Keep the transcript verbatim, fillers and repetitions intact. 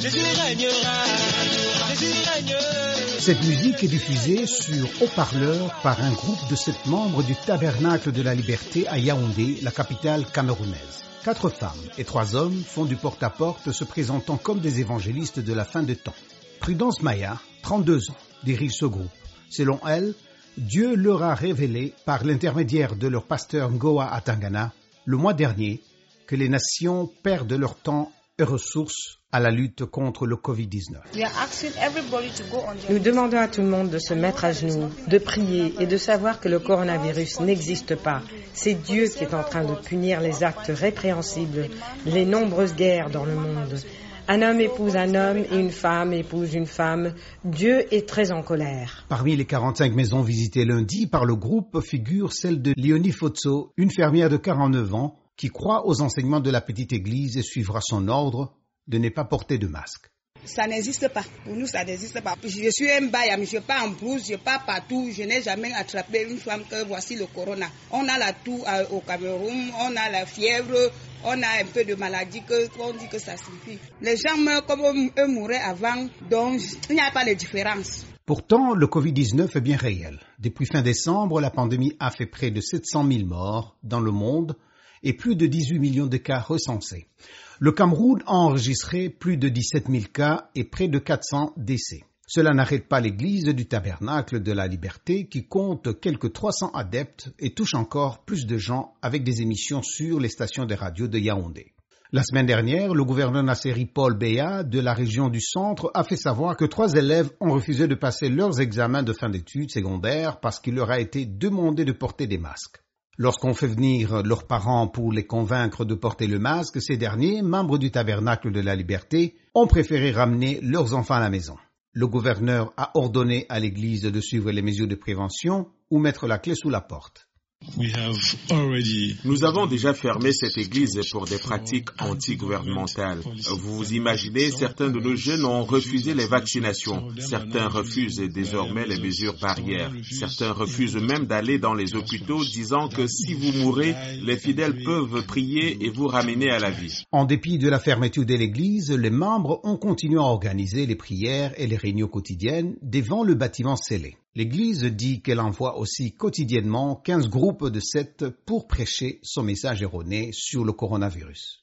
Jésus régnera, Jésus régnera. Cette musique est diffusée sur haut-parleur par un groupe de sept membres du Tabernacle de la Liberté à Yaoundé, la capitale camerounaise. Quatre femmes et trois hommes font du porte-à-porte, se présentant comme des évangélistes de la fin des temps. Prudence Maya, trente-deux ans, dirige ce groupe. Selon elle, Dieu leur a révélé, par l'intermédiaire de leur pasteur Ngoa Atangana, le mois dernier, que les nations perdent leur temps et ressources à la lutte contre le covid dix-neuf. Nous demandons à tout le monde de se mettre à genoux, de prier et de savoir que le coronavirus n'existe pas. C'est Dieu qui est en train de punir les actes répréhensibles, les nombreuses guerres dans le monde. Un homme épouse un homme et une femme épouse une femme. Dieu est très en colère. Parmi les quarante-cinq maisons visitées lundi par le groupe figure celle de Léonie Fotso, une fermière de quarante-neuf ans qui croit aux enseignements de la petite église et suivra son ordre de ne pas porter de masque. Ça n'existe pas. Pour nous, ça n'existe pas. Je suis un baïa, mais je ne suis pas en blouse, je ne suis pas partout. Je n'ai jamais attrapé une femme que voici le corona. On a la toux au Cameroun, on a la fièvre, on a un peu de maladie que on dit que ça suffit. Les gens meurent comme eux mouraient avant, donc il n'y a pas de différence. Pourtant, le covid dix-neuf est bien réel. Depuis fin décembre, la pandémie a fait près de sept cent mille morts dans le monde et plus de dix-huit millions de cas recensés. Le Cameroun a enregistré plus de dix-sept mille cas et près de quatre cents décès. Cela n'arrête pas l'église du Tabernacle de la Liberté qui compte quelques trois cents adeptes et touche encore plus de gens avec des émissions sur les stations de radio de Yaoundé. La semaine dernière, le gouverneur Nasseri Paul Beya de la région du centre a fait savoir que trois élèves ont refusé de passer leurs examens de fin d'études secondaires parce qu'il leur a été demandé de porter des masques. Lorsqu'on fait venir leurs parents pour les convaincre de porter le masque, ces derniers, membres du Tabernacle de la Liberté, ont préféré ramener leurs enfants à la maison. Le gouverneur a ordonné à l'Église de suivre les mesures de prévention ou mettre la clé sous la porte. Nous avons déjà fermé cette église pour des pratiques anti-gouvernementales. Vous vous imaginez, certains de nos jeunes ont refusé les vaccinations. Certains refusent désormais les mesures barrières. Certains refusent même d'aller dans les hôpitaux, disant que si vous mourrez, les fidèles peuvent prier et vous ramener à la vie. En dépit de la fermeture de l'église, les membres ont continué à organiser les prières et les réunions quotidiennes devant le bâtiment scellé. L'Église dit qu'elle envoie aussi quotidiennement quinze groupes de sept pour prêcher son message erroné sur le coronavirus.